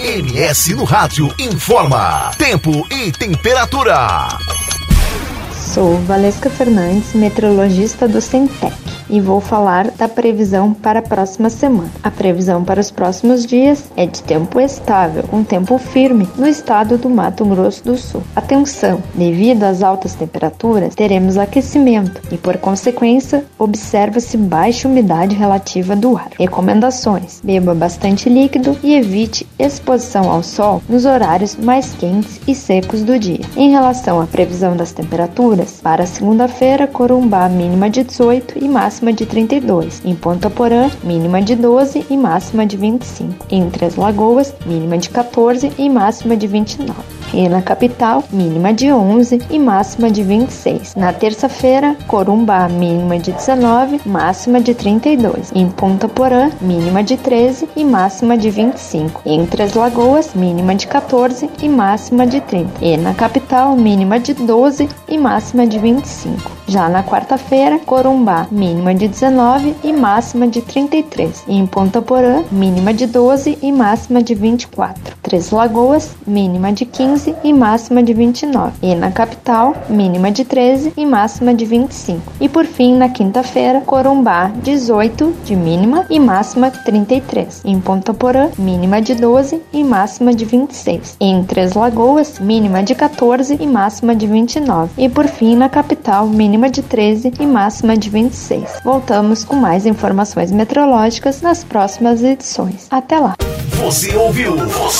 MS no Rádio informa tempo e temperatura. Sou Valesca Fernandes, meteorologista do Centec, e vou falar da previsão para a próxima semana. A previsão para os próximos dias é de tempo estável, com tempo firme no estado do Mato Grosso do Sul. Atenção! Devido às altas temperaturas, teremos aquecimento e, por consequência, observa-se baixa umidade relativa do ar. Recomendações: beba bastante líquido e evite exposição ao sol nos horários mais quentes e secos do dia. Em relação à previsão das temperaturas, para segunda-feira, Corumbá, mínima de 18 e máxima de 32. Em Ponta Porã, mínima de 12 e máxima de 25. Em Três Lagoas, mínima de 14 e máxima de 29. E na capital, mínima de 11 e máxima de 26. Na terça-feira, Corumbá, mínima de 19, máxima de 32. Em Ponta Porã, mínima de 13 e máxima de 25. Em Três Lagoas, mínima de 14 e máxima de 30. E na capital, mínima de 12 e máxima de 25. Já na quarta-feira, Corumbá, mínima de 19 e máxima de 33. E em Ponta Porã, mínima de 12 e máxima de 24. Três Lagoas, mínima de 15 e máxima de 29. E na capital, mínima de 13 e máxima de 25. E por fim, na quinta-feira, Corumbá, 18 de mínima e máxima 33. Em Ponta Porã, mínima de 12 e máxima de 26. E em Três Lagoas, mínima de 14 e máxima de 29. E por fim, na capital, mínima de 13 e máxima de 26. Voltamos com mais informações meteorológicas nas próximas edições. Até lá! Você ouviu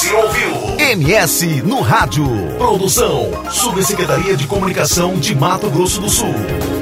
MS no Rádio. Produção, Subsecretaria de Comunicação de Mato Grosso do Sul.